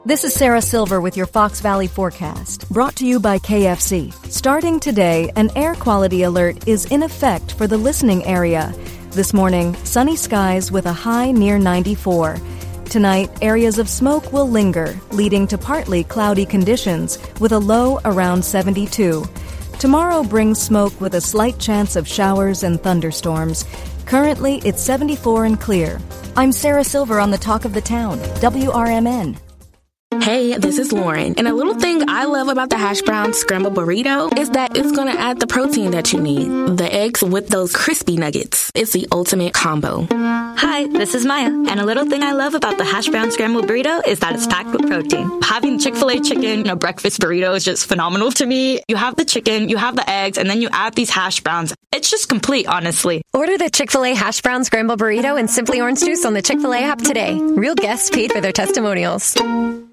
This is Sarah Silver with your Fox Valley forecast, brought to you by KFC. Starting today, an air quality alert is in effect for the listening area. This morning, sunny skies with a high near 94. Tonight, areas of smoke will linger, leading to partly cloudy conditions with a low around 72. Tomorrow brings smoke with a slight chance of showers and thunderstorms. Currently, it's 74 and clear. I'm Sarah Silver on the Talk of the Town, WRMN. Hey, this is Lauren, and a little thing I love about the hash brown scrambled burrito is that it's going to add the protein that you need. The eggs with those crispy nuggets. It's the ultimate combo. Hi, this is Maya, and a little thing I love about the hash brown scrambled burrito is that it's packed with protein. Having Chick-fil-A chicken in a breakfast burrito is just phenomenal to me. You have the chicken, you have the eggs, and then you add these hash browns. It's just complete, honestly. Order the Chick-fil-A hash brown scrambled burrito and Simply Orange Juice on the Chick-fil-A app today. Real guests paid for their testimonials.